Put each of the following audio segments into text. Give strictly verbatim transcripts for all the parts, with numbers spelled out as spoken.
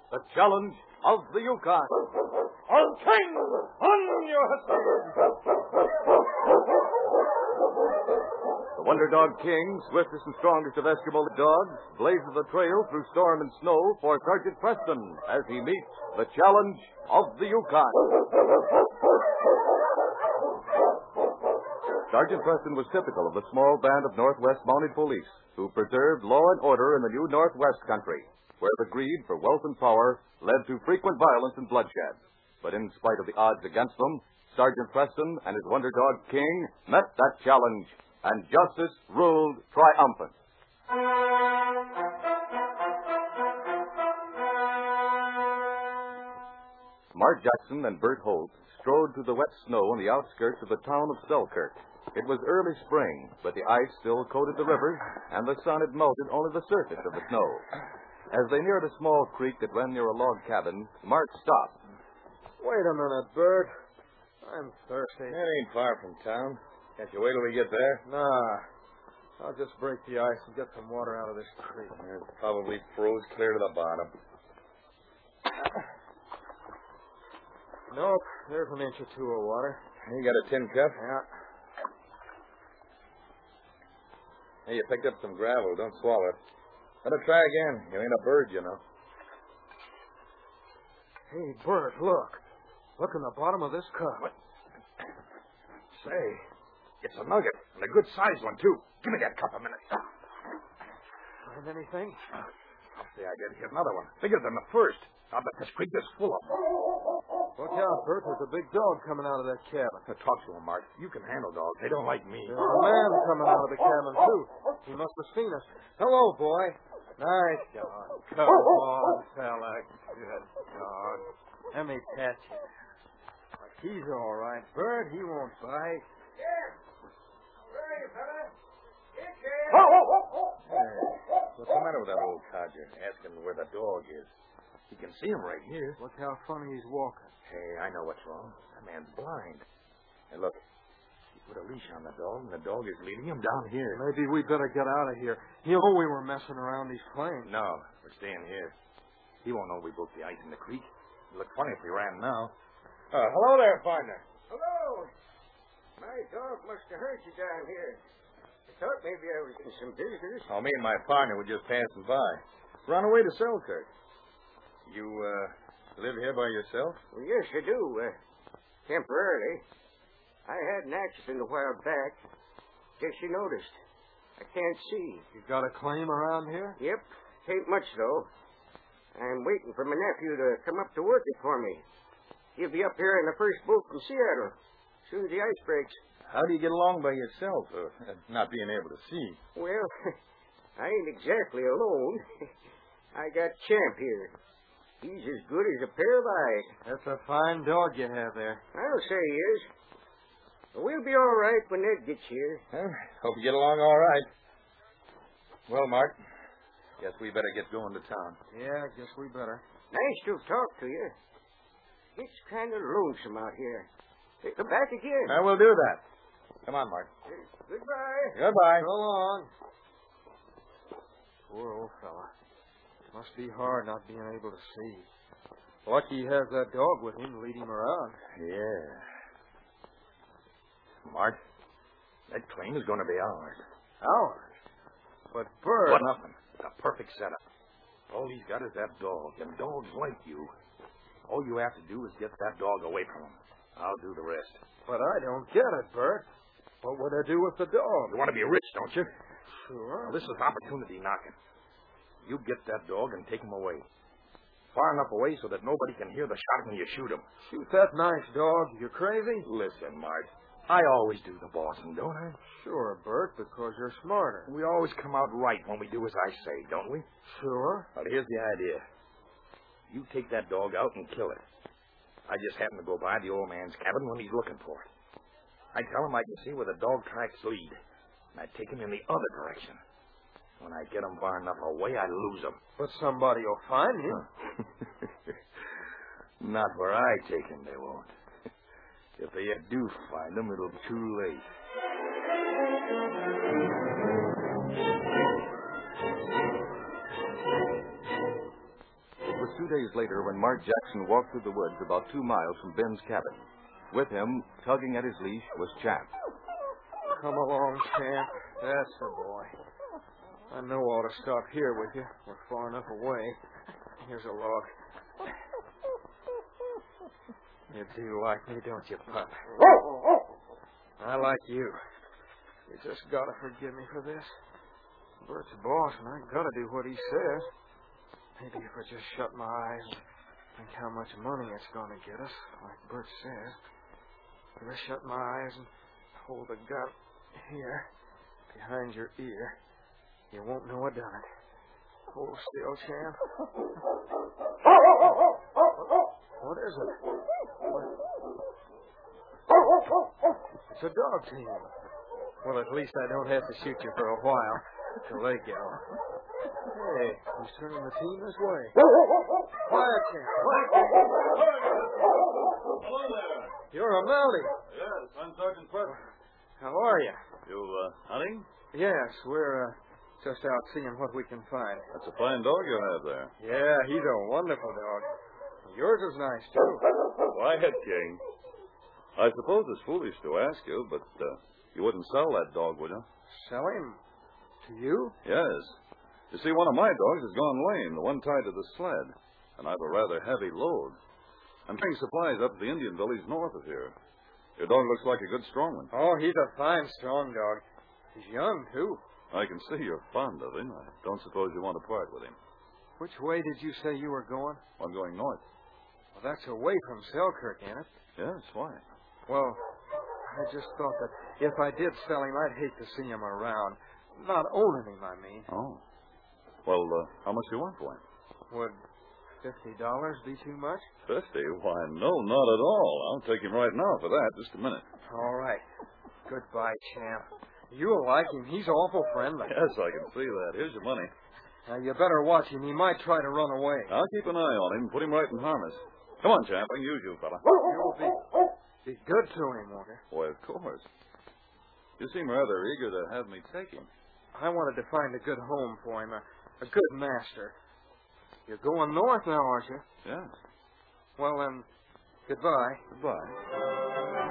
the challenge of the Yukon. On King! On your huskies! The Wonder Dog King, swiftest and strongest of Eskimo dogs, blazes the trail through storm and snow for Sergeant Preston as he meets the challenge of the Yukon. Sergeant Preston was typical of the small band of Northwest Mounted Police who preserved law and order in the new Northwest country, where the greed for wealth and power led to frequent violence and bloodshed. But in spite of the odds against them, Sergeant Preston and his Wonder Dog King met that challenge, and justice ruled triumphant. Mart Jackson and Bert Holt strode through the wet snow on the outskirts of the town of Selkirk. It was early spring, but the ice still coated the rivers, and the sun had melted only the surface of the snow. As they neared a small creek that ran near a log cabin, Mart stopped. Wait a minute, Bert. I'm thirsty. That ain't far from town. Can't you wait till we get there? Nah. I'll just break the ice and get some water out of this creek. It's probably froze clear to the bottom. Nope. There's an inch or two of water. You got a tin cup? Yeah. Hey, you picked up some gravel. Don't swallow it. Better try again. You ain't a bird, you know. Hey, Bert, look. Look in the bottom of this cup. What? Say, it's a nugget, and a good-sized one, too. Give me that cup a minute. Find anything? I'll say I did hit another one. Bigger than the first. I'll bet this creek is full of them. Look out, Bert. There's a big dog coming out of that cabin. Now, talk to him, Mark. You can handle dogs. They don't like me. There's a man coming out of the cabin, too. He must have seen us. Hello, boy. Nice dog. Come on, fella. Good dog. Let me pet you. He's all right, Bert. He won't bite. Yeah. Where are you, fella? It's here. Oh, oh, oh, oh. Hey, what's the matter with that old codger asking where the dog is? You can see him right here. Look how funny he's walking. Hey, I know what's wrong. That man's blind. Hey, look. He put a leash on the dog, and the dog is leading him down here. Maybe we better get out of here. He'll know we were messing around these plains. No, we're staying here. He won't know we broke the ice in the creek. It'd look funny if we ran now. Uh, hello there, partner. Hello. My dog must have heard you down here. I thought maybe I was in some visitors. Oh, me and my partner were just passing by. We're on our way to Selkirk. You, uh, live here by yourself? Well, yes, I do. Uh, temporarily. I had an accident a while back. Guess you noticed. I can't see. You got a claim around here? Yep. Ain't much, though. I'm waiting for my nephew to come up to work it for me. He'll be up here in the first boat from Seattle as soon as the ice breaks. How do you get along by yourself, uh, not being able to see? Well, I ain't exactly alone. I got Champ here. He's as good as a pair of eyes. That's a fine dog you have there. I'll say he is. We'll be all right when Ned gets here. Well, hope you get along all right. Well, Mark, guess we better get going to town. Yeah, I guess we better. Nice to talk to you. It's kind of lonesome out here. Hey, come back again. I will do that. Come on, Mark. Uh, goodbye. Goodbye. So long. Poor old fella. Must be hard not being able to see. Lucky he has that dog with him to lead him around. Yeah. Mark, that claim is going to be ours. Ours? But Bert... But nothing. A perfect setup. All he's got is that dog, and dogs like you. All you have to do is get that dog away from him. I'll do the rest. But I don't get it, Bert. What would I do with the dog? You want to be rich, don't you? Sure. Well, this is opportunity knocking. You get that dog and take him away. Far enough away so that nobody can hear the shot when you shoot him. Shoot that nice dog. You crazy? Listen, Mart. I always do the bossing, don't I? Sure, Bert, because you're smarter. We always come out right when we do as I say, don't we? Sure. Well, here's the idea. You take that dog out and kill it. I just happen to go by the old man's cabin when he's looking for it. I tell him I can see where the dog tracks lead. And I take him in the other direction. When I get him far enough away, I lose him. But somebody will find him. Not where I take him, they won't. If they do find him, it'll be too late. It was two days later when Mark Jackson walked through the woods about two miles from Ben's cabin. With him, tugging at his leash, was Champ. Come along, Champ. That's the boy. I know I ought to stop here with you. We're far enough away. Here's a log. You do like me, don't you, Pup? I like you. You just gotta forgive me for this. Bert's boss, and I gotta do what he says. Maybe if I just shut my eyes and think how much money it's gonna get us, like Bert says. If I shut my eyes and hold the gun here, behind your ear, you won't know I done it. Hold still, Champ. What is it? It's a dog team. Well, at least I don't have to shoot you for a while till they go. Hey, he's turning the team this way. Quiet, Champ. Quiet. Hello there. You're a Mountie. Yes, I'm Sergeant Preston. How are you? You, uh, hunting? Yes, we're uh, just out seeing what we can find. That's a fine dog you have there. Yeah, he's a wonderful dog. Yours is nice, too. Why, Head King. I suppose it's foolish to ask you, but uh, you wouldn't sell that dog, would you? Sell him? To you? Yes. You see, one of my dogs has gone lame, the one tied to the sled, and I've a rather heavy load. I'm carrying supplies up to the Indian village north of here. Your dog looks like a good strong one. Oh, he's a fine, strong dog. He's young, too. I can see you're fond of him. I don't suppose you want to part with him. Which way did you say you were going? I'm going north. Well, that's away from Selkirk, ain't it? Yes, why? Well, I just thought that if I did sell him, I'd hate to see him around. Not owning him, I mean. Oh. Well, uh, how much do you want for him? Would fifty dollars be too much? Fifty? Why, no, not at all. I'll take him right now for that. Just a minute. All right. Goodbye, Champ. You'll like him. He's awful friendly. Yes, I can see that. Here's your money. Now, you better watch him. He might try to run away. I'll keep an eye on him and put him right in harness. Come on, Champ. I can use you, fella. You'll be, be good to him, won't you? Why, of course. You seem rather eager to have me take him. I wanted to find a good home for him, a, a good master. You're going north now, aren't you? Yes. Well, then, goodbye. Goodbye.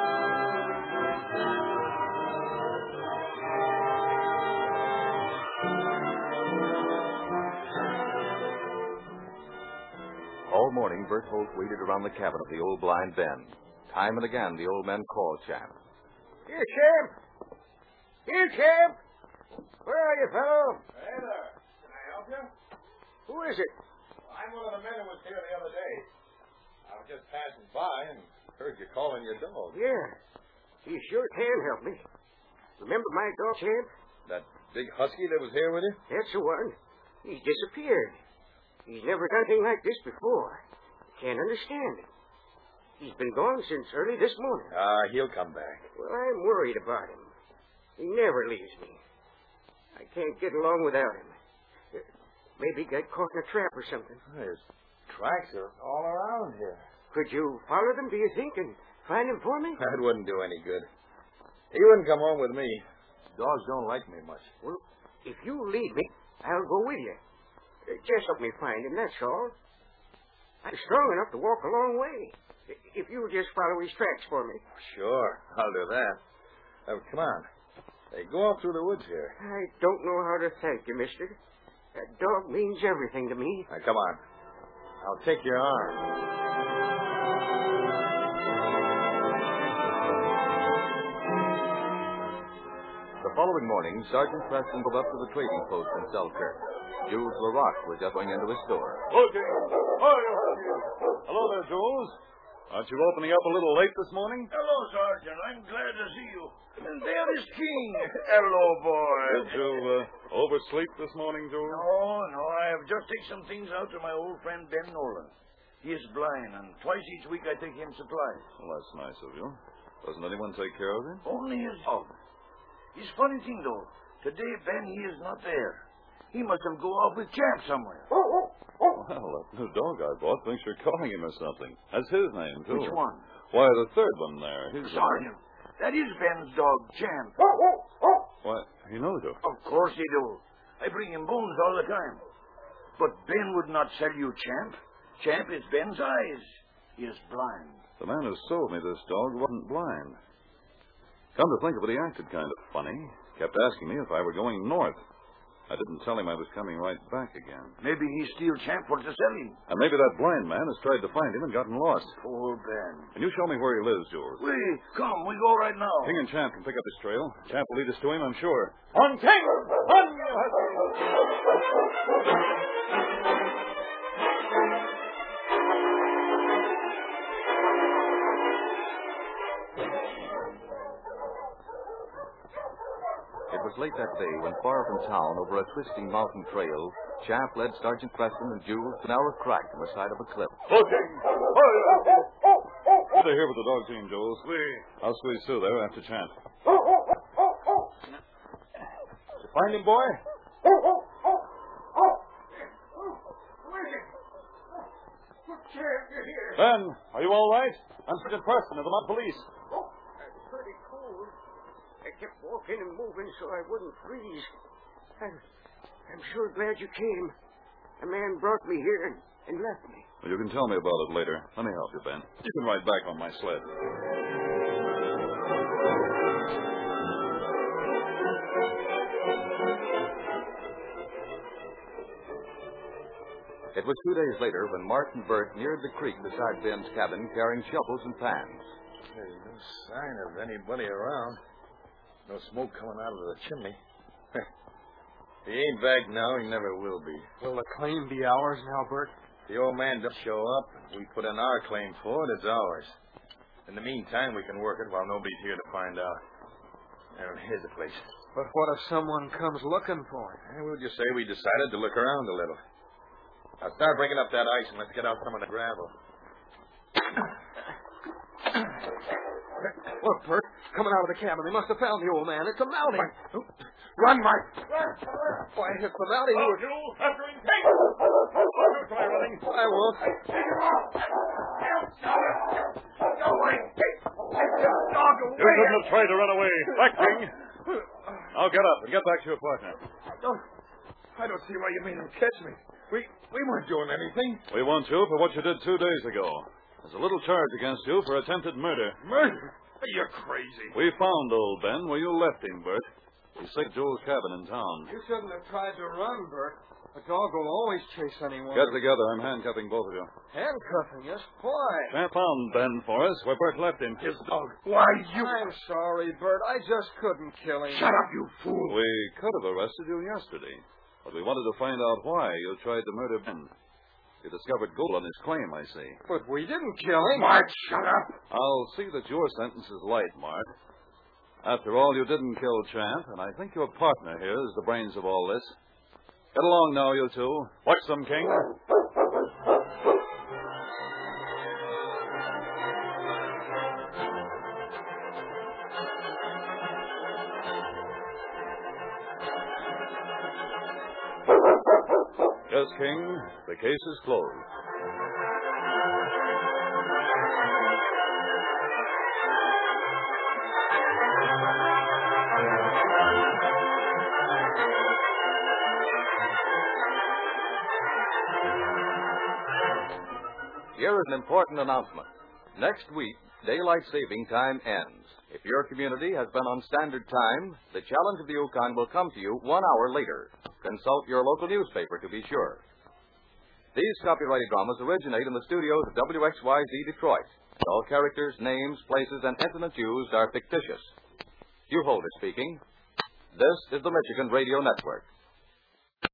All morning, Bert Holt waited around the cabin of the old blind Ben. Time and again, the old men called Champ. Here, Champ. Here, Champ. Where are you, fellow? Hey there. Can I help you? Who is it? I'm one of the men who was here the other day. I was just passing by and heard you calling your dog. Yeah. You sure can help me. Remember my dog, Champ? That big husky that was here with you? That's the one. He's disappeared. He's never done anything like this before. Can't understand it. He's been gone since early this morning. Ah, uh, he'll come back. Well, I'm worried about him. He never leaves me. I can't get along without him. Maybe he got caught in a trap or something. His tracks are all around here. Could you follow them, do you think, and find him for me? That wouldn't do any good. He wouldn't come home with me. Dogs don't like me much. Well, if you lead me, I'll go with you. Just help me find him, that's all. I'm strong enough to walk a long way. If you'll just follow his tracks for me. Sure, I'll do that. Oh, come on. Hey, go off through the woods here. I don't know how to thank you, mister. That dog means everything to me. Now, come on. I'll take your arm. The following morning, Sergeant Preston drove up to the trading post in Selkirk. Jules LaRock was just going into his store. Okay. Hello there, Jules. Aren't you opening up a little late this morning? Hello, Sergeant. I'm glad to see you. And there is King. Hello, boy. Did you uh, oversleep this morning, Jules? No, no. I have just taken some things out to my old friend Ben Nolan. He is blind, and twice each week I take him supplies. Well, that's nice of you. Doesn't anyone take care of him? Only his dog. It's funny thing, though. Today, Ben, he is not there. He must have go off with Champ somewhere. Well, that new dog I bought thinks you're calling him or something. That's his name, too. Which one? Why, the third one there. His Sergeant, that is Ben's dog, Champ. Why, he knows you. Of course he do. I bring him bones all the time. But Ben would not sell you Champ. Champ is Ben's eyes. He is blind. The man who sold me this dog wasn't blind. Come to think of it, he acted kind of funny. Kept asking me if I were going north. I didn't tell him I was coming right back again. Maybe he steal Champ for to sell him. And maybe that blind man has tried to find him and gotten lost. Poor Ben. Can you show me where he lives, Jules? We, come, we go right now. King and Champ can pick up his trail. Champ will lead us to him, I'm sure. On King! On, you It was late that day when, far from town, over a twisting mountain trail, Champ led Sergeant Preston and Jules to a narrow crack in the side of a cliff. Okay. Stay here with the dog team, Jules. I'll squeeze through there after Champ. Did you find him, boy? Ben, are you all right? I'm Sergeant Preston of the Mount Police. It's pretty cold. I kept walking and moving so I wouldn't freeze. I'm, I'm sure glad you came. A man brought me here and, and left me. Well, you can tell me about it later. Let me help you, Ben. You can ride back on my sled. It was two days later when Mark and Bert neared the creek beside Ben's cabin carrying shovels and pans. There's no sign of anybody around. No smoke coming out of the chimney. He ain't back now. He never will be. Will the claim be ours now, Bert? The old man doesn't show up. We put in our claim for it. It's ours. In the meantime, we can work it while nobody's here to find out. And here's the place. But what if someone comes looking for it? And we'll just say we decided to look around a little. Now start breaking up that ice and let's get out some of the gravel. Look, Bert, coming out of the cabin. They must have found the old man. It's a Mountie. Run, Mike! Why, it's the Mountie who... you, after him, King! Don't try running. I won't. Go away. Take that dog away. You shouldn't have tried to run away. Back, King. Now get up and get back to your partner. Don't. I don't see why you made him catch me. We we weren't doing anything. We want you for what you did two days ago. There's a little charge against you for attempted murder. Murder? You're crazy. We found old Ben where you left him, Bert. He's sick at Joel's cabin in town. You shouldn't have tried to run, Bert. A dog will always chase anyone. Get together. I'm handcuffing both of you. Handcuffing us? Why? Champ found Ben for us where Bert left him. His dog. Why, you... I'm sorry, Bert. I just couldn't kill him. Shut up, you fool. We could have arrested you yesterday, but we wanted to find out why you tried to murder Ben. You discovered gold on his claim, I see. But we didn't kill him. Mark, shut up. I'll see that your sentence is light, Mark. After all, you didn't kill Champ, and I think your partner here is the brains of all this. Get along now, you two. Watch them, King. Yes, King. The case is closed. Here is an important announcement. Next week, daylight saving time ends. If your community has been on standard time, the Challenge of the Yukon will come to you one hour later. Consult your local newspaper to be sure. These copyrighted dramas originate in the studios of W X Y Z Detroit. All characters, names, places, and incidents used are fictitious. Hugh Holder speaking. This is the Michigan Radio Network.